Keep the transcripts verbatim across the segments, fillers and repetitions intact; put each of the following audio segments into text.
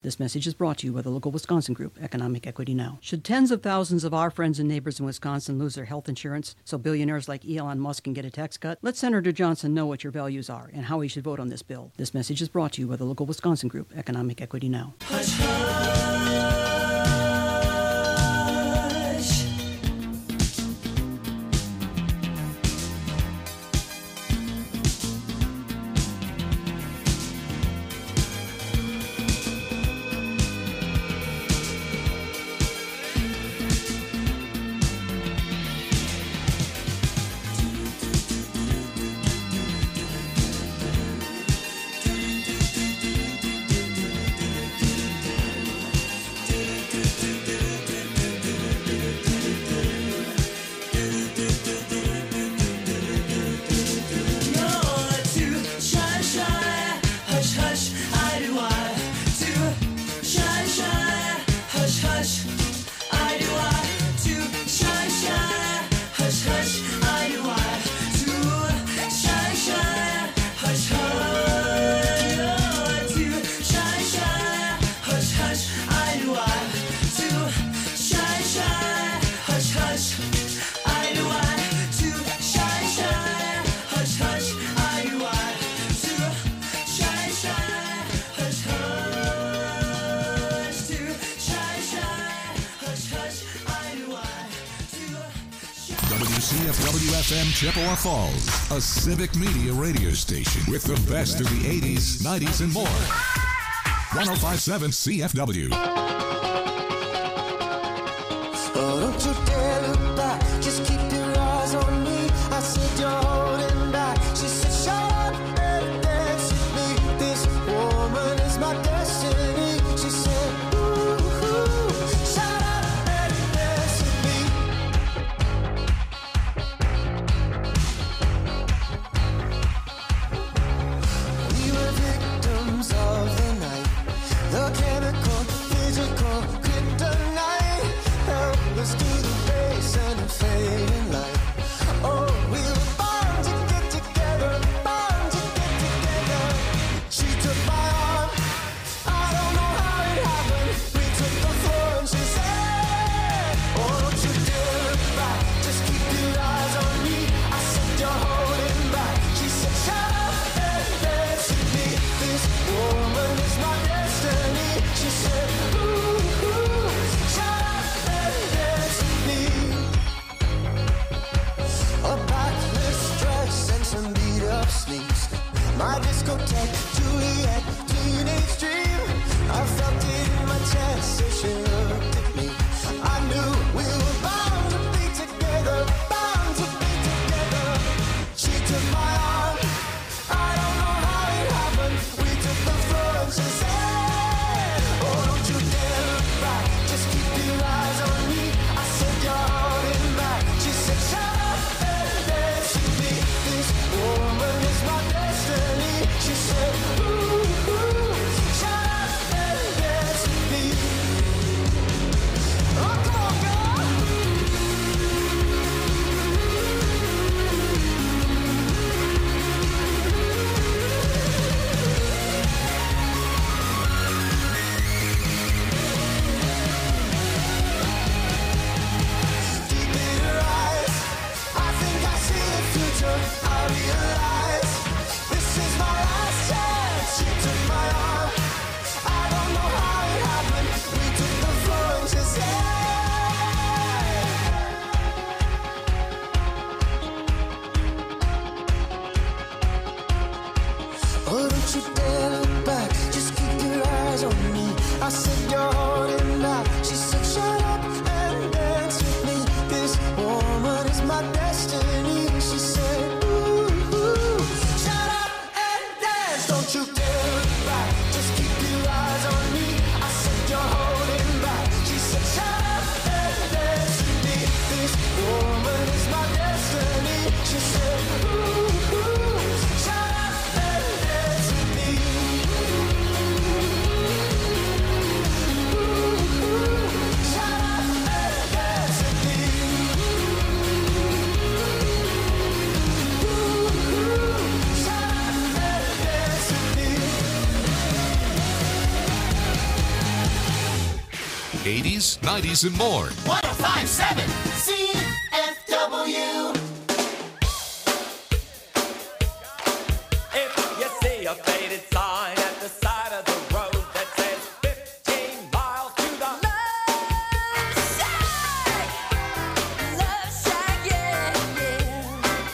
This message is brought to you by the local Wisconsin group, Economic Equity Now. Should tens of thousands of our friends and neighbors in Wisconsin lose their health insurance so billionaires like Elon Musk can get a tax cut? Let Senator Johnson know what your values are and how he should vote on this bill. This message is brought to you by the local Wisconsin group, Economic Equity Now. Hush, hush. C F W F M Chippewa Falls, a civic media radio station with the best of the eighties, nineties, and more. one oh five point seven C F W. Oh, don't you dare look back, just keep your eyes on me. I said you're holding back. She said shut up and dance with me. This woman is my destiny. She said ooh, ooh, shut up and dance with me. We were victims of the night, the chemical, physical kryptonite. Helpless to the base and a fading light. Oh, we were born to get together, born to get together. She took my arm, I don't know how it happened. We took the floor and she said, oh, don't you dare look back, just keep your eyes on me. I said you're holding back. She said shut up and dance with me. This woman is my destiny. She said ooh, ooh, shut up and dance with me. A backless dress and some beat up sneaks. My discotheque, Juliet, teenage dream. I felt it in my chest as she looked at me. I knew we were bound to be together, bound to be together. She took my arm, I don't know how it happened. We took the floor and she said, oh, don't you dare look back, just keep your eyes on me. I said you're holding back. She said shut up and dance with me. This woman is my destiny. She said ooh, ooh, shut up and dance with me. Oh, come on, girl. Deep in her eyes, I think I see the future. I realize this is my last chance. She took my arm, I don't know how it happened. We took the floor and she said, oh, don't you dare look back, just keep your eyes on me. I said you're holding back. She said shut up and dance with me. This woman is my destiny. She said ooh, ooh, shut up and dance. Don't you dare look back, just keep your eyes on me. I said you're holding back. She said shut up and dance with me. This woman is my destiny. She said ooh, ooh, shut up and dance with me. eighties, nineties, and more. one oh five point seven C F W. If you see a faded sign at the side of the road that says fifteen miles to the Love Shack, Love Shack, yeah, yeah.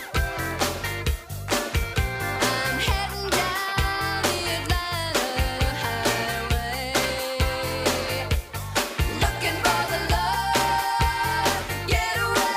I'm heading down the Atlanta highway, looking for the love, getaway.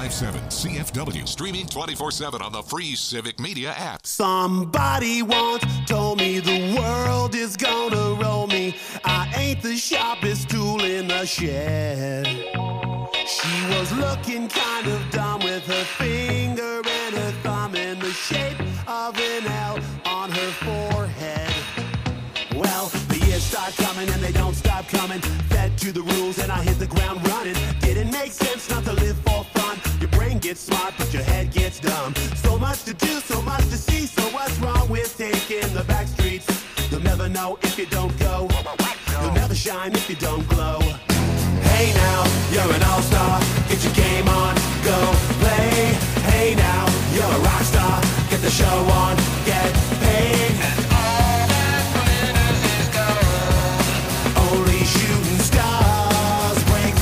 five seven C F W. Streaming twenty-four seven on the free Civic Media app. Somebody once told me the world is gonna roll me. I ain't the sharpest tool in the shed. She was looking kind of dumb with her finger and her thumb in the shape of an L on her forehead. Well, the years start coming and they don't stop coming. Fed to the rules and I hit the ground running. Didn't make sense not to live for fun. Your brain gets smart but your head gets dumb. So much to do, so much to see. So what's wrong with taking the back streets? You'll never know if you don't go. You'll never shine if you don't glow. Hey now, you're an all-star. Get your game on, go play. Hey now, you're a rock star. Get the show on, get paid. And all that glitters is gold. Only shooting stars break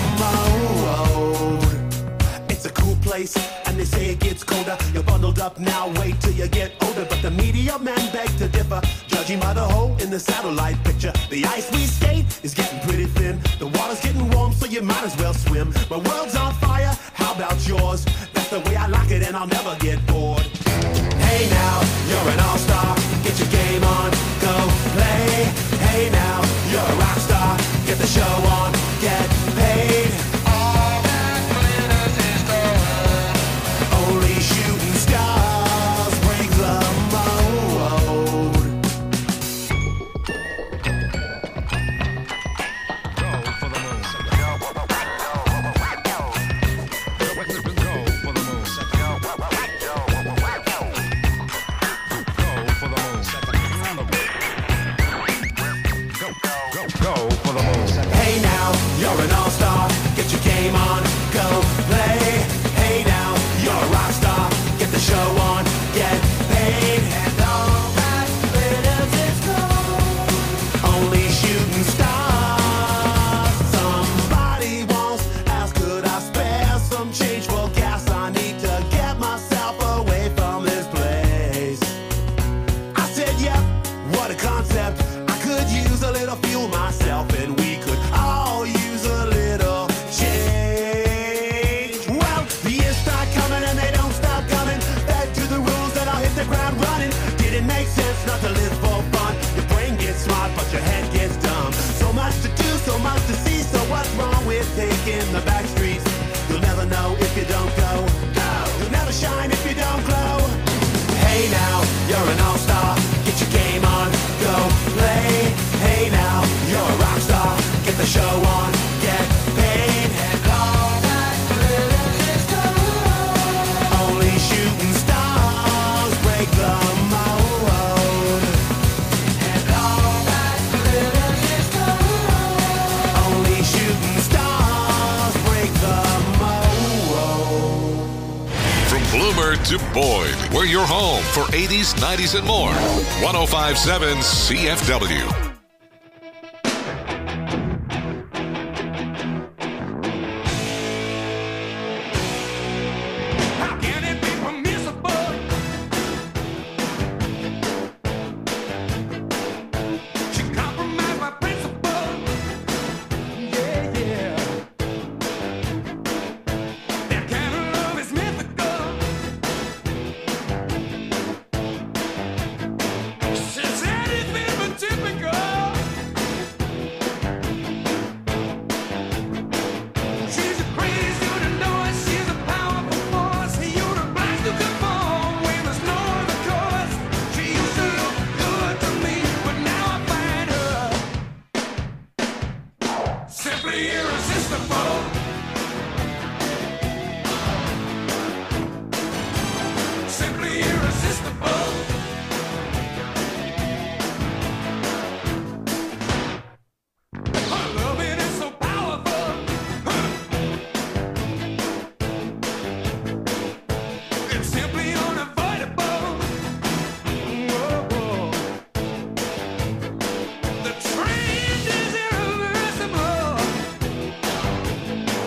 the mold. It's a cool place, and they say it gets colder. You're bundled up now, wait till you get older. But the media men beg to differ, judging by the hole in the satellite picture. The ice we skate is getting pretty thin. The water's getting warm, so you might as well swim. My world's on fire, how about yours? That's the way I like it, and I'll never get bored. Hey now, you're an all-star. Get your game on, go play. Hey now, you're a rock star. Get the show on, get paid. All that glitters is gold. Only shooting stars break the mold. Go for the moon. Go for the moon. Go for the moon. Hey now, you're an all-star. Get your game on, go play. Hey now, you're a rock star. Get the show on, get paid. And all that glitters is gold. Only shooting stars. Somebody once asked, could I spare some change for gas? I need to get myself away from this place. I said, yep, what a concept. I could use a little fuel myself, and we could all use a little change. Well, the years start coming and they don't stop coming. Back to the rules that I'll hit the ground running. Didn't make sense not to live for fun. Your brain gets smart, but your head gets dumb. So much to do, so much to see. So what's wrong with taking the back streets? You'll never know if you don't go. You'll never shine if you don't glow. Hey now, you're an all-star. Get your game on, go play. Hey now, you're a rock star. Get the show on, get paid. And all that glitters is gold. Only shooting stars break the mold. And all that glitters is gold. Only shooting stars break the mold. From Bloomer to Boyd, we're your home for eighties, nineties, and more. one oh five point seven C F W. How can it be permissible? She compromised my principle. Yeah, yeah. That kind of love is mythical. She said it's been but typical. She's a crazy to know it. She's a powerful force. You're obliged to conform when there's no other choice. She used to look good to me, but now I find her simply irresistible. Simply irresistible. Her loving is so powerful. It's simply unavoidable. Whoa, whoa. The trend is irreversible.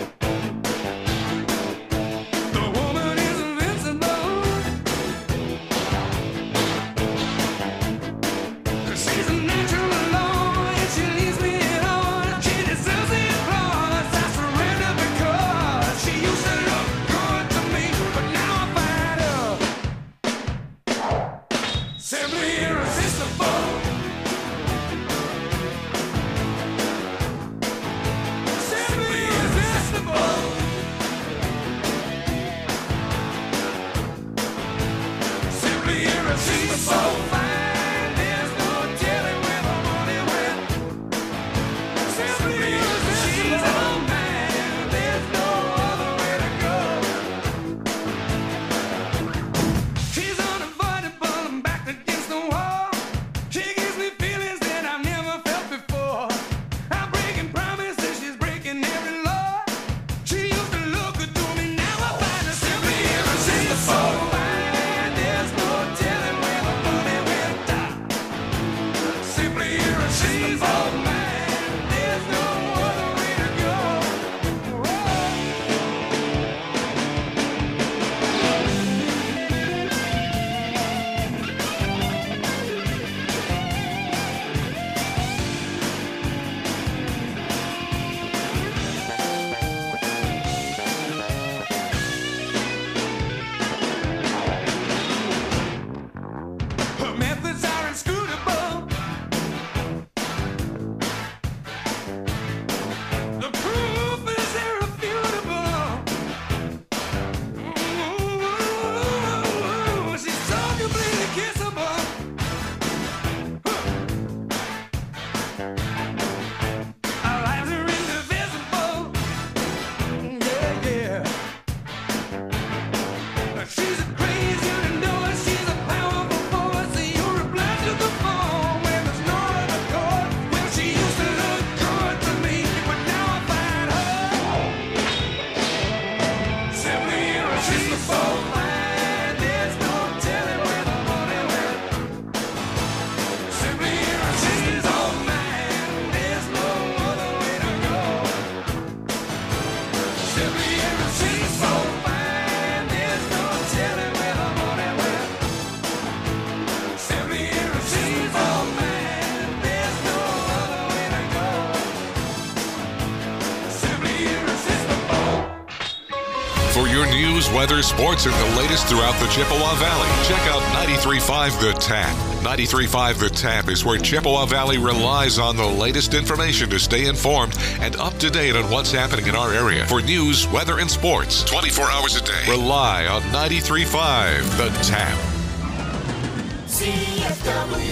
For your news, weather, sports, and the latest throughout the Chippewa Valley, check out ninety-three point five The Tap. ninety-three point five The Tap is where Chippewa Valley relies on the latest information to stay informed and up to date on what's happening in our area. For news, weather, and sports, twenty-four hours a day, rely on ninety-three point five The Tap. C F W.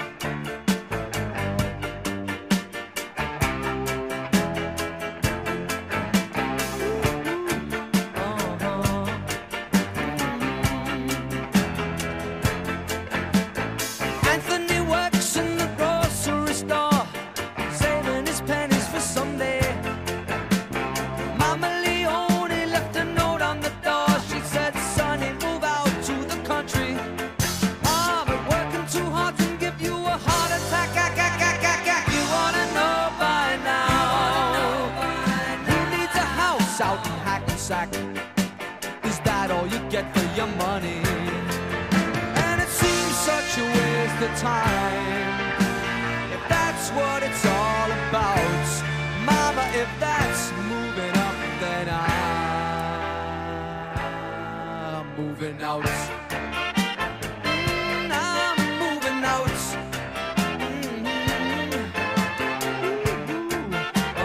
Anthony works in the grocery store, saving his pennies for someday. Mama Leone left a note on the door. She said, "Sonny, move out to the country. Ah, but working too hard can give you a heart attack. Ah, ah, ah, ah, ah. You wanna know by now? Who needs a house out in Hackensack? Is that all you get for your money? And it seems such a waste of time. If that's what it's all about, Mama, if that's moving up, then I'm moving out. Mm, I'm moving out. Mhm. Ooh,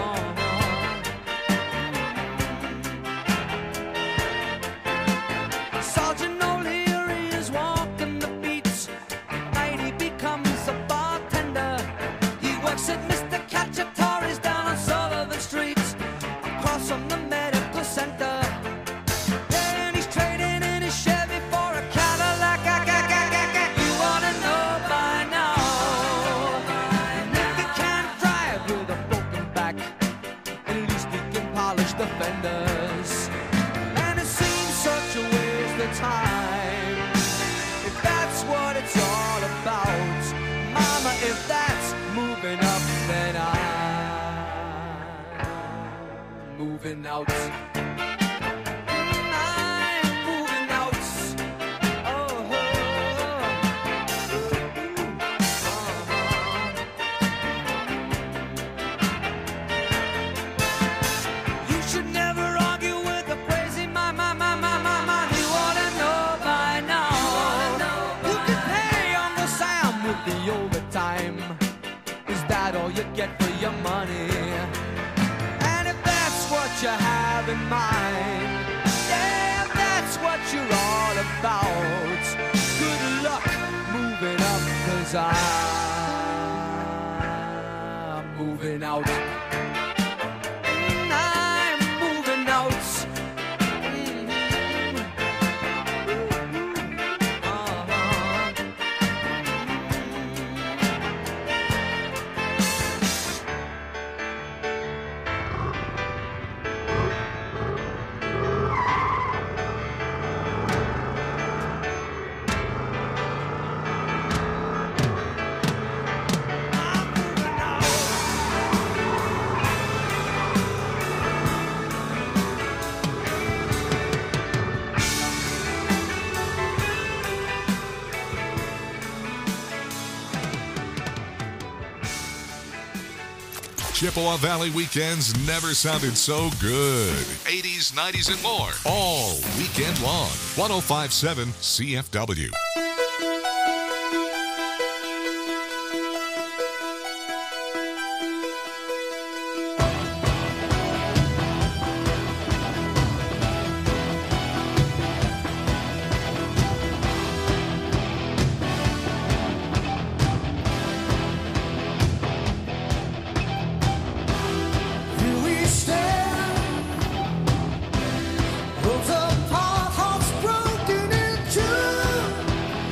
uh-huh. Sergeant O'Leary is walking the beats. Night he becomes a bartender. He works at Mister Cacciatore's down on Sullivan Street, across from the medical center. And he's trading in his Chevy for a Cadillac. Ah, ah, ah, ah, ah. You wanna know by now? And if he can't drive with a broken back, at least he can polish the fenders. And it seems such a waste of time. If that's what it's all about, Mama, if that's moving up, then I'm moving out. Mm, I'm moving out. Oh, oh, uh-huh. You should never argue with a crazy man, man, man, man, man, man. You ought to know by now. You can pay Uncle Sam with the overtime. Is that all you get for your money? And if that's what you have in mind, yeah, if that's what you're all about, good luck moving up, 'cause I'm moving out. Mm, I'm moving out. Mhm. Uh-huh. Chippewa Valley weekends never sounded so good. eighties, nineties, and more. All weekend long. one oh five point seven C F W. Here we stand, worlds apart, hearts broken in two.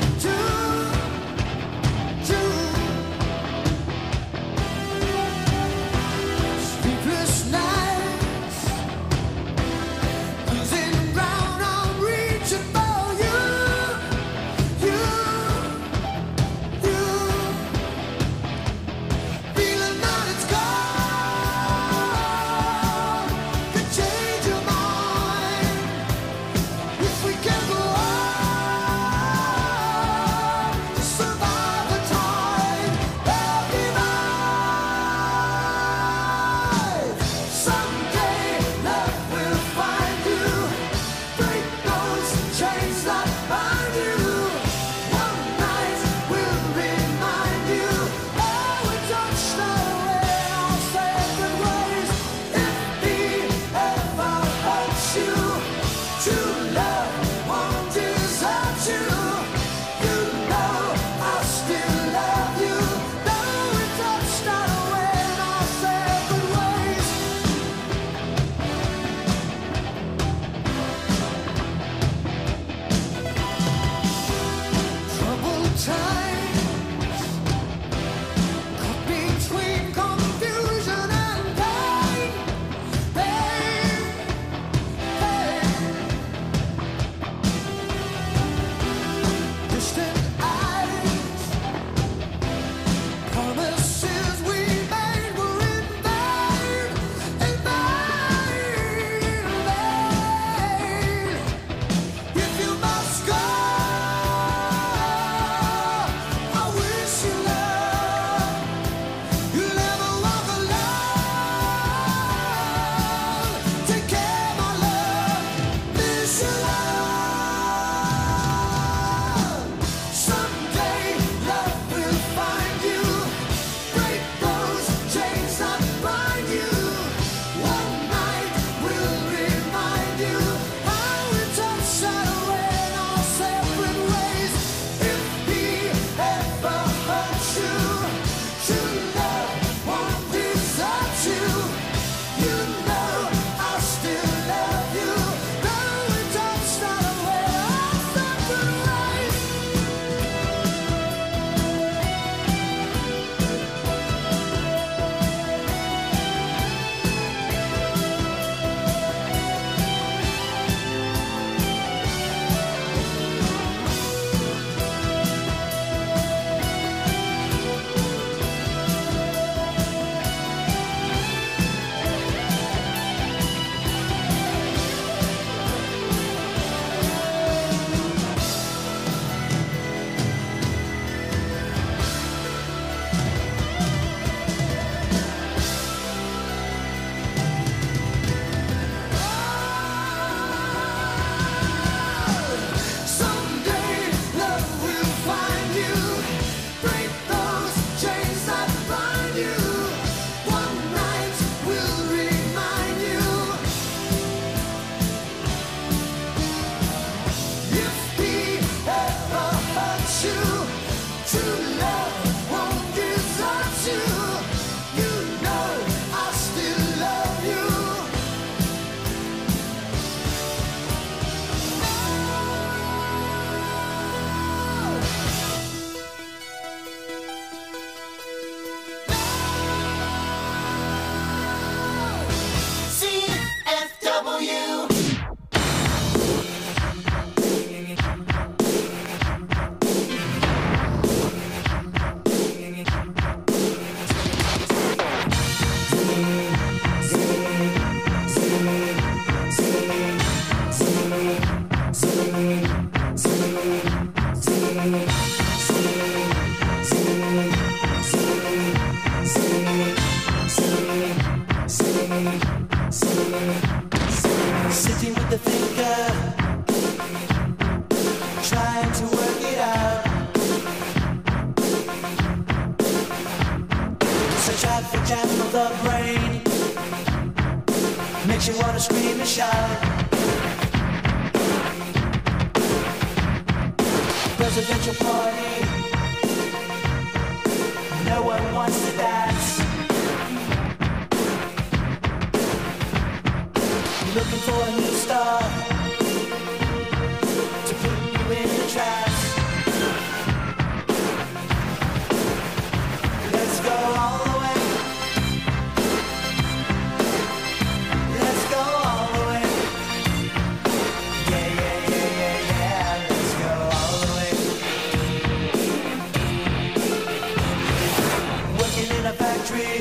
Sitting with the thinker, trying to work it out. Search out the jam of the brain, makes you wanna scream and shout. Presidential party, no one wants to dance. Looking for a new star to put you in a trance. Let's go all the way. Let's go all the way. Yeah, yeah, yeah, yeah, yeah. Let's go all the way. Working in a factory,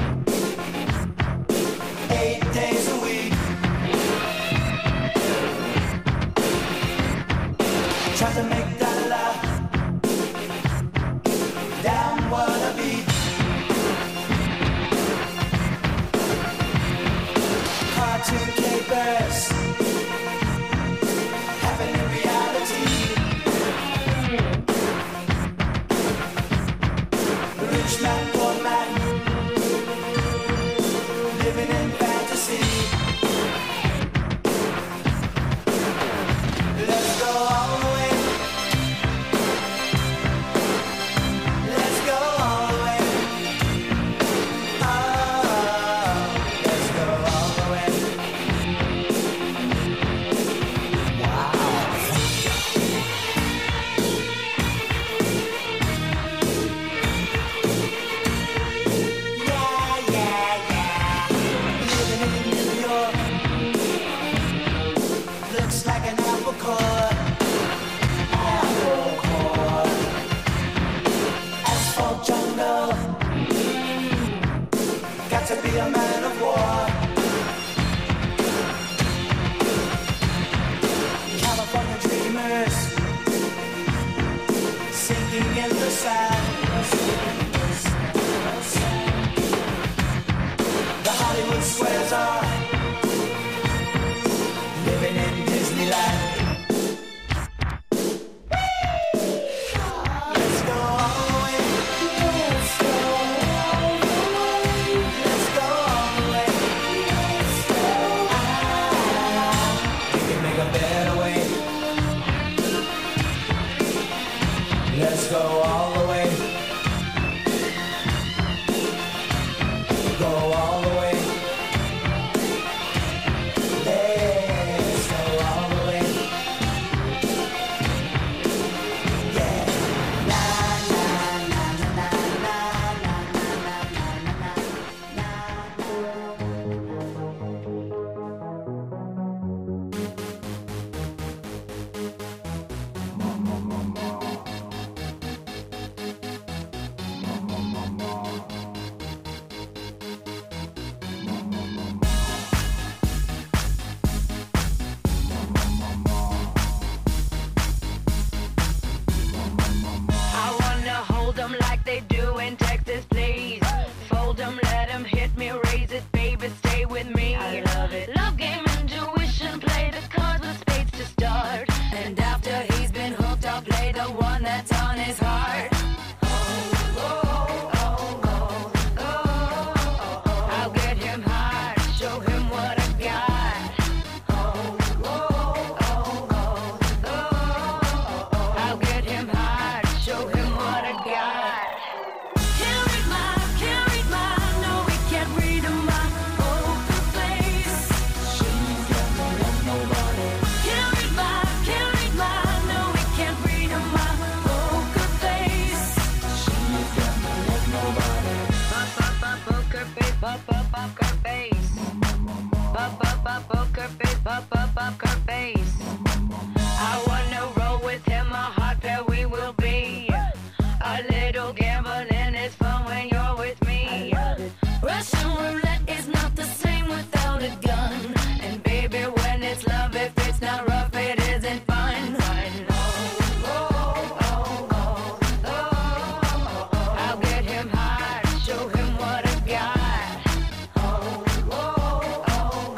eight days a week. Try to make that laugh. Damn what a beat. Cartoon capers happen in reality. Rich man, poor man, living in fantasy. Let's go all the way. Let's go all the way. Oh, let's go all the way. Yeah, yeah, yeah. Living in New York looks like an apple core. Apple core. Asphalt jungle. Got to be a man of war. California dreamers sinking in the sand. The Hollywood squares are living in Disneyland. Let's go all the way. Let's go all the way. Let's go all the way. Ah, we can make a better way. Let's go all the way. Go all the way. Let's go all the way. Yeah. Na na na na na na na I wanna hold 'em like they do in Texas, please. Fold 'em, let 'em hit me, raise it, baby, stay with me. I love it. Love game, intuition, play the cards with spades to start. And after he's been hooked, I'll play the one that's on his heart. I'll get him hard, show him what I got. I'll get him hard, show him what I got. Can't read my, can't read my, no, we can't read my poker face. She's got no love, nobody. Can't read my, can't read my, no, we can't read my poker face. She's got no love, nobody. Pop, pop, pop, poker face, pop, pop, pop, poker face. Pop, pop, pop, poker face, pop, pop, pop, poker face. I wanna roll with him, a hot pair we will be. A little gambling is fun when you're with me. Russian roulette is not the same without a gun. And baby, when it's love, if it's not rough, it isn't fun. I'll get him hard, show him what I got.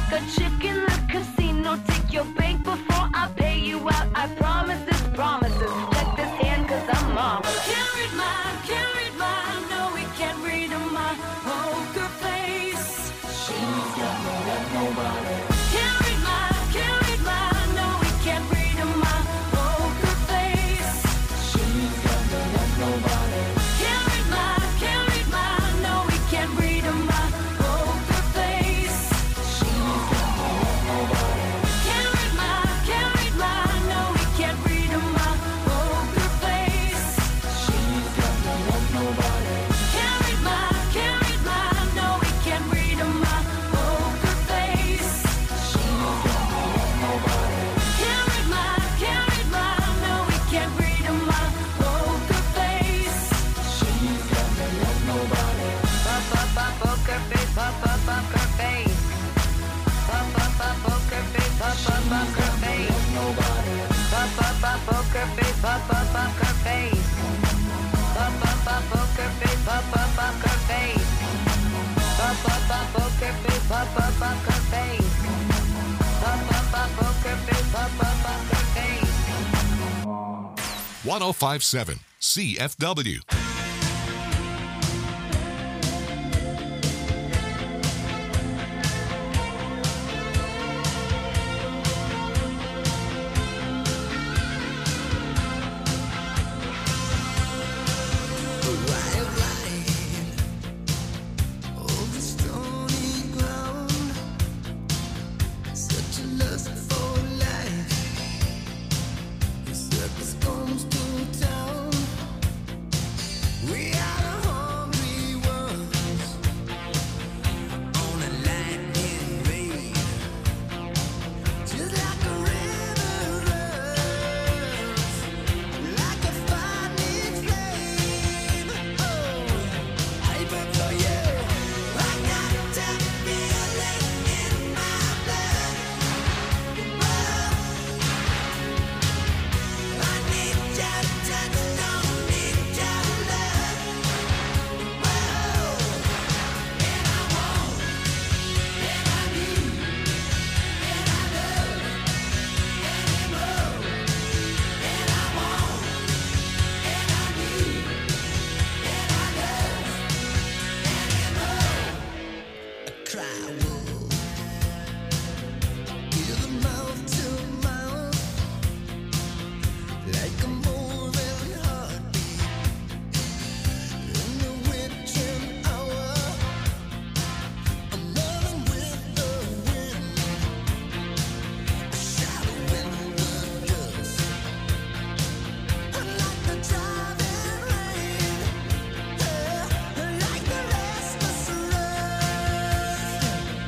like a chick in the casino. Take your bank before I pay you out. I promise this promises. Check this hand cause I'm marvelous. Can't read mine, can't read mine. No, we can't read my poker face. She's got me like nobody. Can't read mine, can't read mine. No, we can't read my poker face. She's got me like nobody. Can't read mine, can't read mine. No, we can't read my poker face. She's got me like nobody. Can't read mine, can't read mine. No, we can't read my poker face. She's got me like nobody. Can't read mine, can't read mine. No, we can't read my poker face. She's got me like nobody. Can't read mine, can't read mine. No, we can't read my poker face. She's got me like nobody. Pop up up poker face, pop up poker face. Pop up up poker face, pop up poker face. Nobody. Pop up up poker face, pop up poker face. Pop up up poker face, pop up poker face. Pop up up poker face, pop up poker face. Pop up up poker face, pop up poker face. ten fifty-seven C F W. Wild ride over stony ground, such a lust for life. The circus comes to town. We are the hungry ones on a lightning raid, just like a river runs, like a finding flame. Oh, I burn for you. I got that feeling in my blood. Whoa, I need your touch, don't need your love. Whoa, and I want, and I need, and I love anymore. And I want, and I need, and I love anymore. I cry wolf, give a mouth to mouth, like a moving heartbeat in the witching hour. I'm running with the wind, a shadow in the dust, like the driving rain, like the restless rust.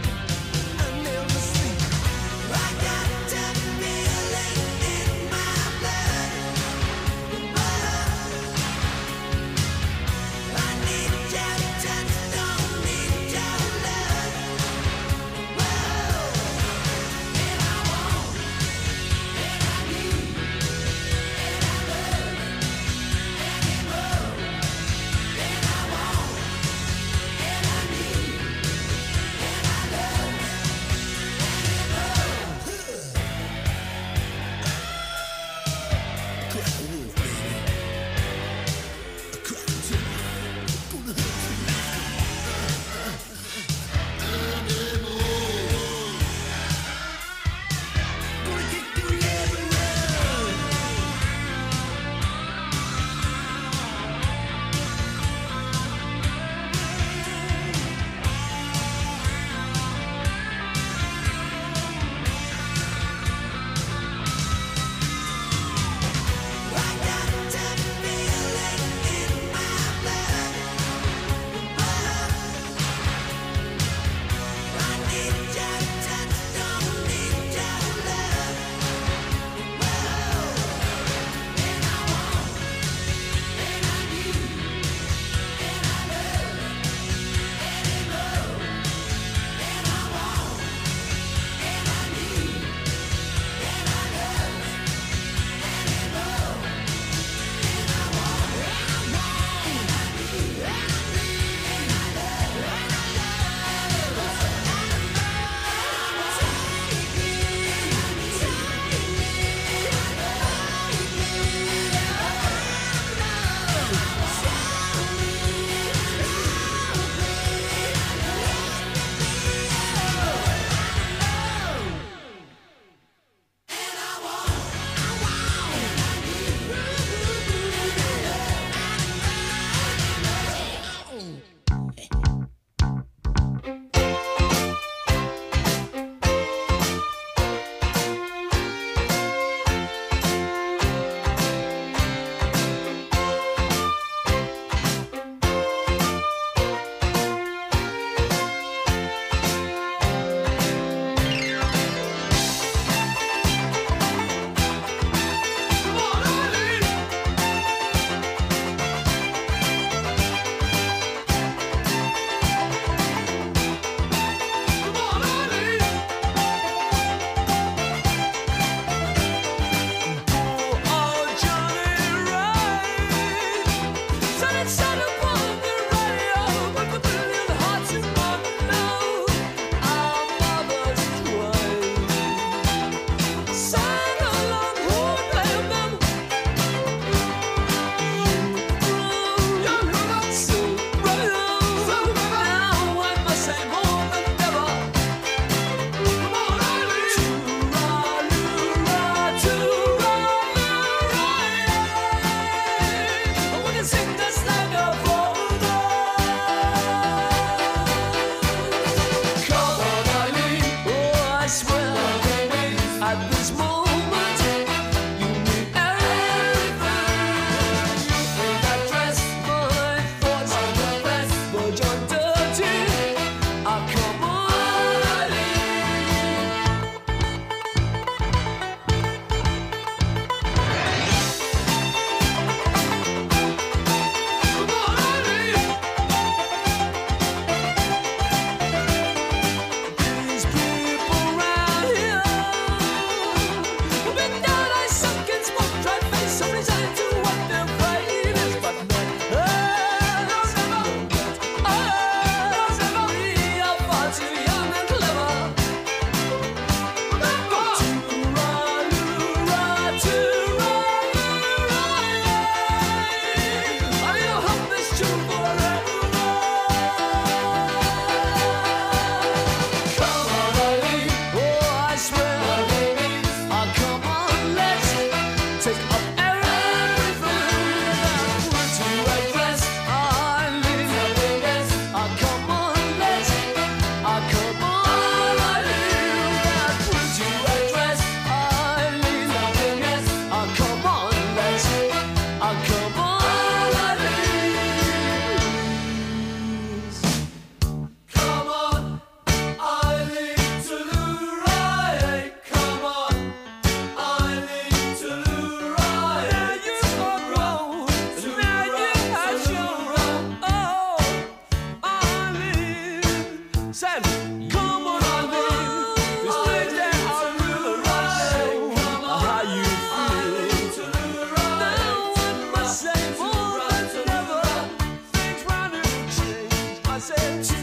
Come on, darling. This place that I really like. How you feel? Now what must say more than never? Things round here will change. I said.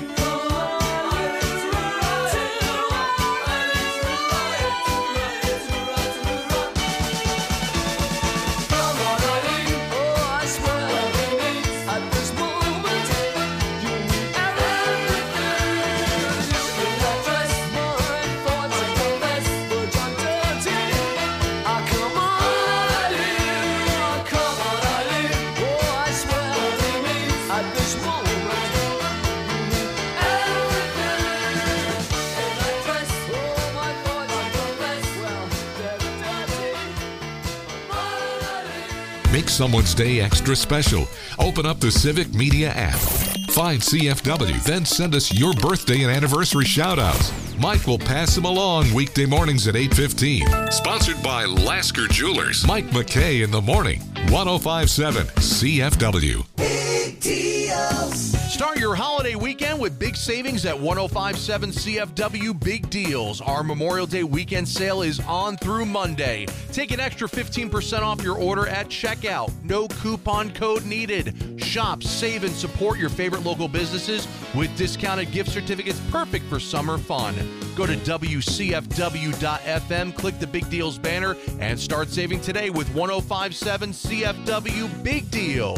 Make someone's day extra special. Open up the Civic Media app. Find C F W, then send us your birthday and anniversary shout-outs. Mike will pass them along weekday mornings at eight fifteen. Sponsored by Lasker Jewelers. Mike McKay in the morning. one oh five point seven C F W. Big deals. Start your holiday weekend with big savings at one oh five point seven C F W Big Deals. Our Memorial Day weekend sale is on through Monday. Take an extra fifteen percent off your order at checkout. No coupon code needed. Shop, save, and support your favorite local businesses with discounted gift certificates perfect for summer fun. Go to W C F W dot F M, click the Big Deals banner, and start saving today with one oh five point seven C F W Big Deals.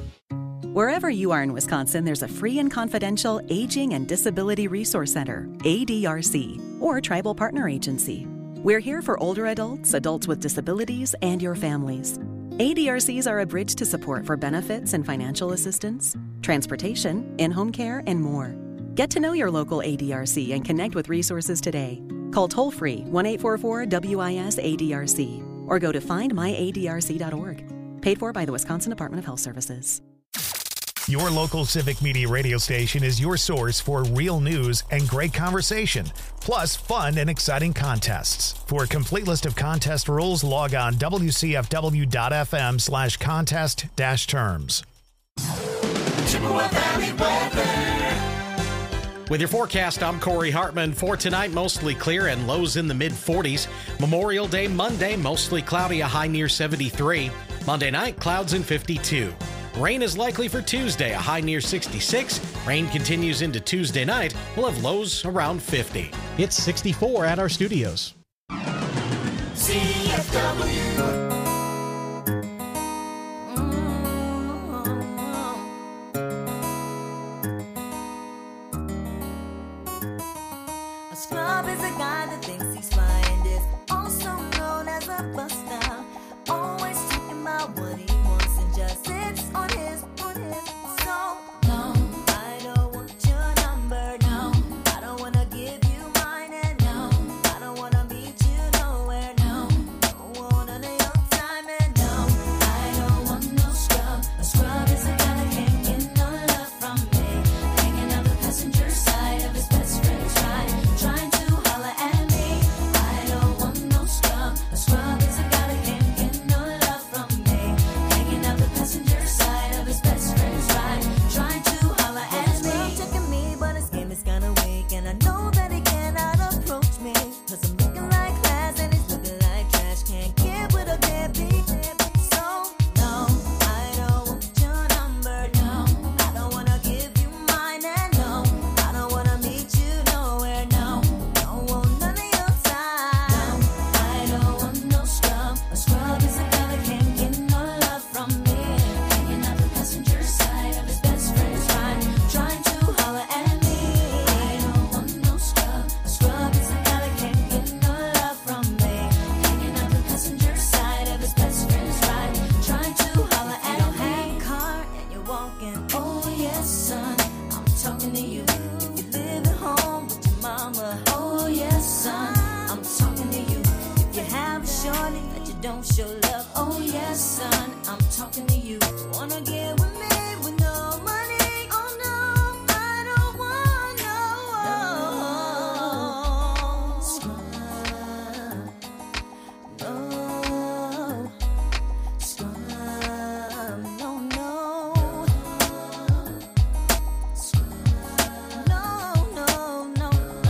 Wherever you are in Wisconsin, there's a free and confidential Aging and Disability Resource Center, A D R C, or Tribal Partner Agency. We're here for older adults, adults with disabilities, and your families. A D R Cs are a bridge to support for benefits and financial assistance, transportation, in-home care, and more. Get to know your local A D R C and connect with resources today. Call toll-free one eight four four W I S A D R C or go to find my A D R C dot org. Paid for by the Wisconsin Department of Health Services. Your local Civic Media radio station is your source for real news and great conversation, plus fun and exciting contests. For a complete list of contest rules, log on W C F W dot F M slash contest dash terms. Chippewa Valley weather. With your forecast, I'm Corey Hartman. For tonight, mostly clear and lows in the mid forties. Memorial Day Monday, mostly cloudy, a high near seventy-three. Monday night, clouds in fifty-two. Rain is likely for Tuesday, a high near sixty-six. Rain continues into Tuesday night. We'll have lows around fifty. It's sixty-four at our studios. C F W. A scrub is a guy that thinks he's fine, is also known as a buster. Always talking about what he wants and just sits on his, on his. So, no, I don't want your number, no. I don't wanna give you mine, and no, I don't wanna meet you nowhere, no. Don't want none of your time, and no, I don't want no scrub. A scrub is a guy that can't get no love from me. Hanging out the passenger side of his best friend's ride, trying to holler at me. I don't want no scrub. A scrub is a guy that can't get no love from me. Hanging out the passenger side of his best friend's ride, trying to holler at me. He's checking me, but his game is kinda weak, and I know that he cannot approach me, 'cause I'm looking like class and he's looking like trash. Can't get with a deadbeat. So, no, I don't want your number, no. I don't wanna give you mine, and no, I don't wanna meet you nowhere, no. Don't want none of your time. No, I don't want no scrub. A scrub is a guy that can't get no love from me. Hanging out the passenger side of his best friend's ride, trying to holler at me. I don't want no scrub. A scrub is a guy that can't get no love from me. Hanging out the passenger side of his best friend's ride, trying to holler at me. You don't have a car and you're walking. Oh yes, son, I'm talking to you. If you live at home with your mama. Oh yes, son, I'm talking to you. If you have a shorty that you don't show love. Oh yes, son, I'm talking to you. Wanna get with me with no money? Oh no, I don't want no scrub. No scrub. No, no. Scrub. No, no, no, no.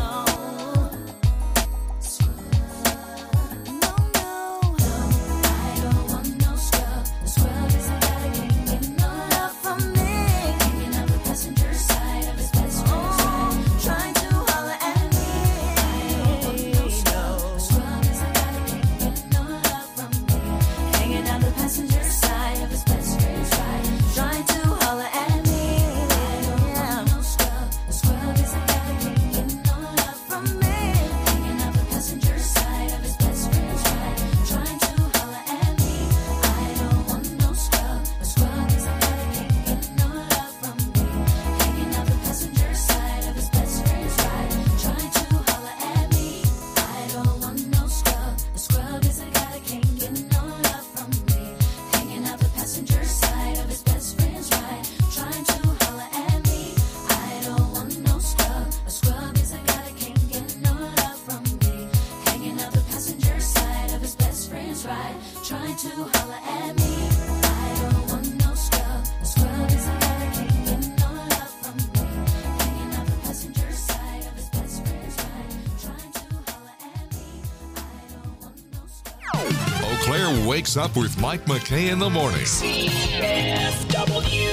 wakes up with Mike McKay in the morning. C F W.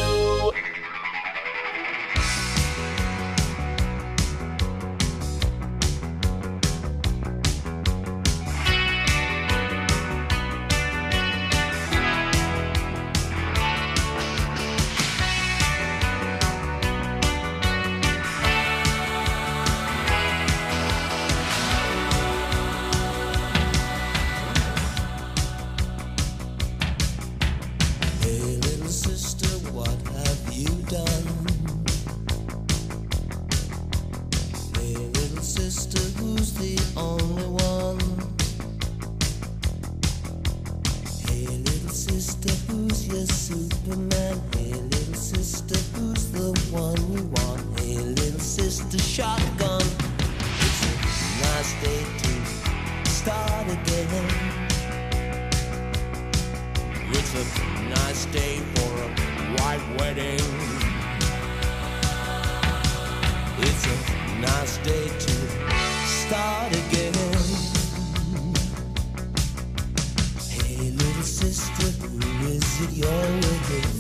Hey little sister, what have you done? Hey little sister, who's the only one? Hey little sister, who's your Superman? Hey little sister, who's the one you want? Hey little sister, shotgun. It's a nice day to start again. It's a nice day for a white wedding. It's a nice day to start again. Hey little sister, who is it you're with?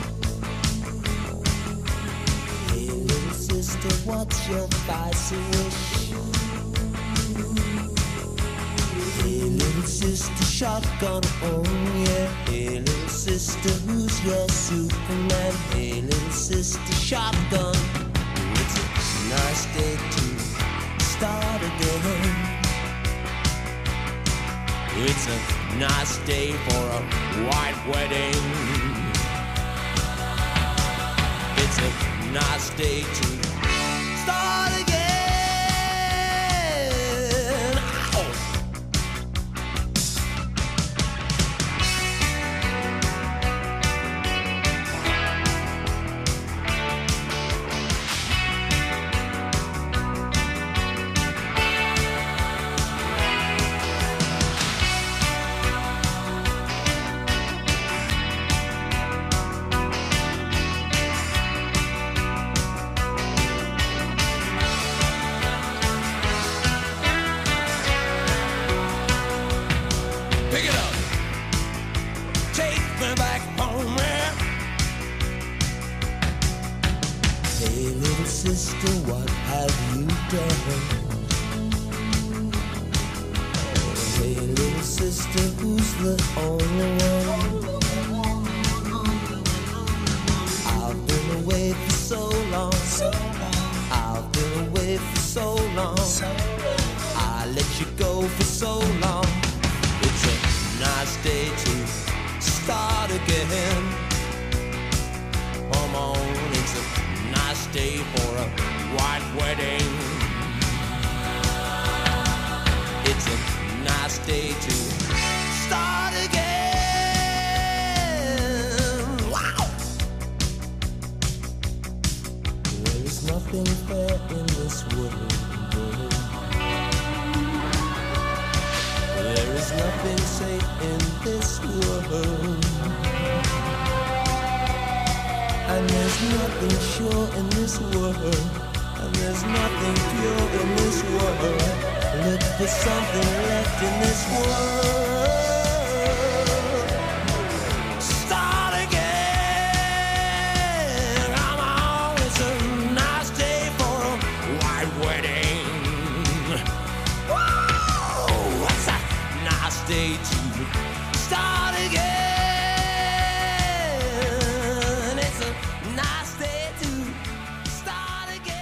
Hey little sister, what's your spicy wish? Hey little sister, shotgun, oh yeah. Hey little sister, who's your Superman? Hey little sister, shotgun. It's a nice day to start again. It's a nice day for a white wedding. It's a nice day to start again. Ow! Pick it up. Take me back home, yeah. Hey, little sister, what have you done? Hey, little sister, who's the only one? I've been away for so long. I've been away for so long. I let you go for so long. It's a nice day to start again. Come on, it's a nice day for a white wedding. It's a nice day to start again. Wow! There is nothing fair in this world. There is nothing safe in this world. And there's nothing sure in this world. And there's nothing pure in this world. Look for something left in this world. Start again. Come on, it's a nice day for a white wedding. Whoa, it's a nice day to start again. It's a nice day to start again.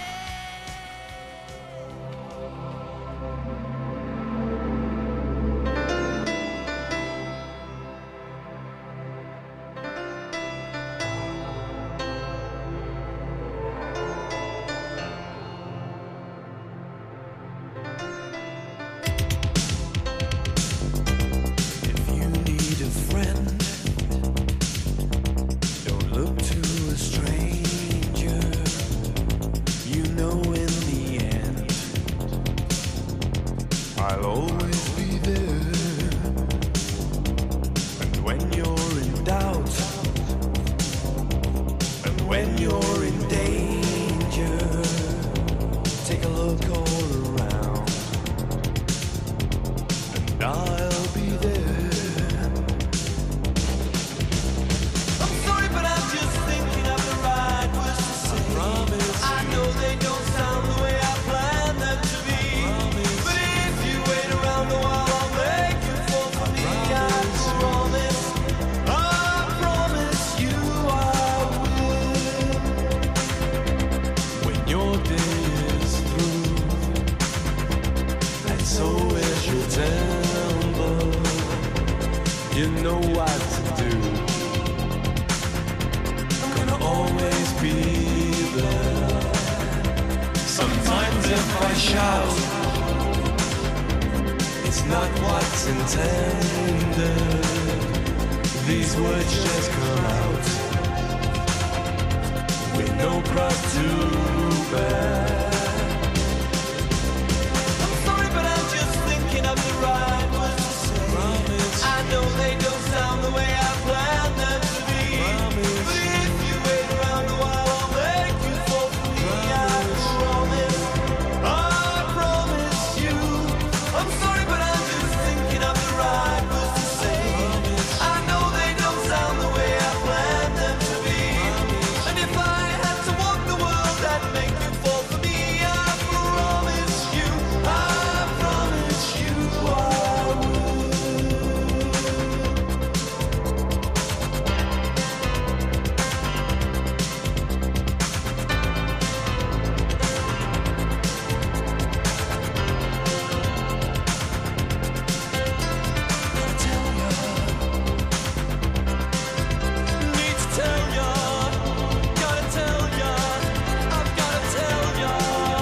If you need a friend, don't look to a stranger. You know in the end, I'll always be there. And when you're in doubt, and when you're in danger, take a look all around, and I'll be there. So where's your temper? You know what to do. I'm gonna always be there. Sometimes if I shout, it's not what's intended. These words just come out with no cross to bear. I'm sorry, but I'm just thinking of the right words to say. Promise. I know they don't sound the way I planned them to be. Promise. But if you wait around a while, I'll make you fall for me. Promise. I promise. I promise you. I'm sorry, but I'm just thinking of the right words to say. Promise. I know they don't sound the way I planned them to be. Promise. And if I had to walk the world, I'd make you fall for me. I promise you. I promise you I will. Need to tell ya, gotta tell ya, I've gotta tell ya.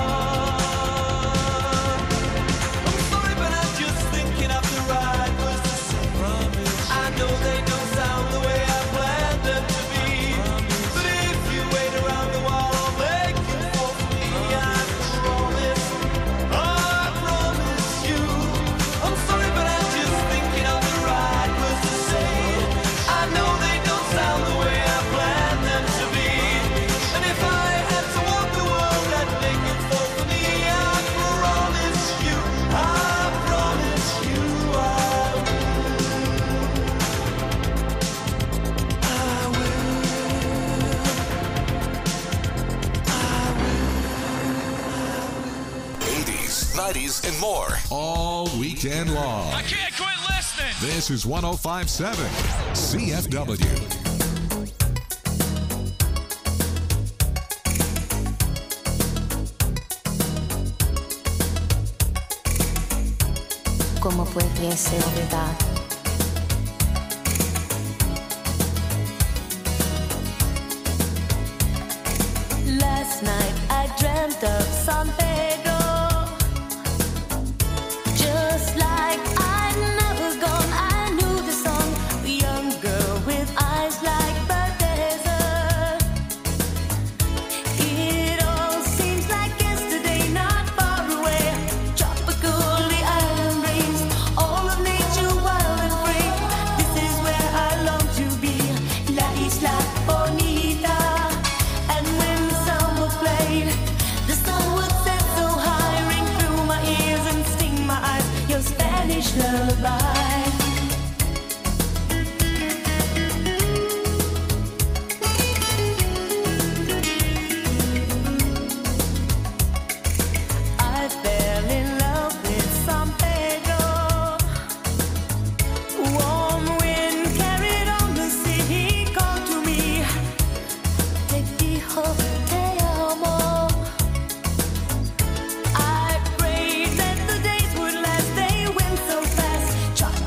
I'm sorry, but I'm just thinking of the right words to say. Promise. I know they don't sound the way I planned them to be. But if you wait around a while, I'll make you fall for me. I promise. I promise you. I'm sorry, but I'm just thinking of the right words to say. I know they don't sound the way I planned them to be. And if I had to walk the world, I'd make it fall for me. I promise you. I promise you I eighties, nineties, and more. All weekend long. I can't quit listening. This is one oh five point seven C F W. ¿Cómo pudiese olvidar? Last night I dreamt of San Pedro, just like I'd never gone. I knew the song, a young girl with eyes like the desert. It all seems like yesterday, not far away. Tropical, the island breeze, all of nature wild and free. This is where I long to be, La Isla Bonita. And when the summer played, the sun would set so high, ring through my ears and sting my eyes. Your Spanish lullaby. I fell in love with San Pedro. Warm wind carried on the sea. He called to me, te dijo te amo. I prayed that the days would last. They went so fast.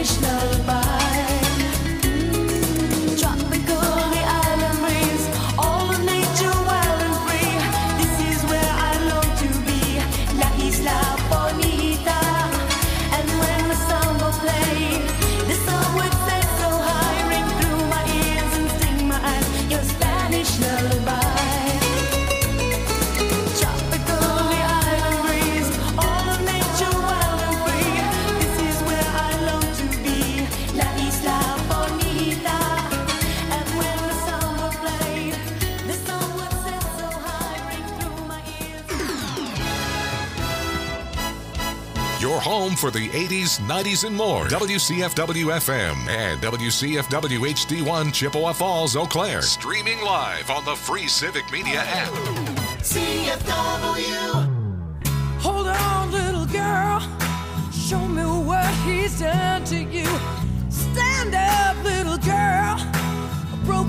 Spanish lullaby. Tropical, the island breeze, all of nature wild and free. This is where I long to be, La Isla Bonita. And when the samba played, the song would set so high, ring through my ears and sting my eyes. Your Spanish lullaby. Tropical, the island breeze, all of nature wild and free. This is where I long to be, La Isla Bonita. And when the samba played, the song would set so high, ring through my ears. Your home for the eighties, nineties, and more. W C F W F M and W C F W H D one Chippewa Falls, Eau Claire. Streaming live on the free Civic Media app. C F W. Hold on, little girl. Show me what he's done to you.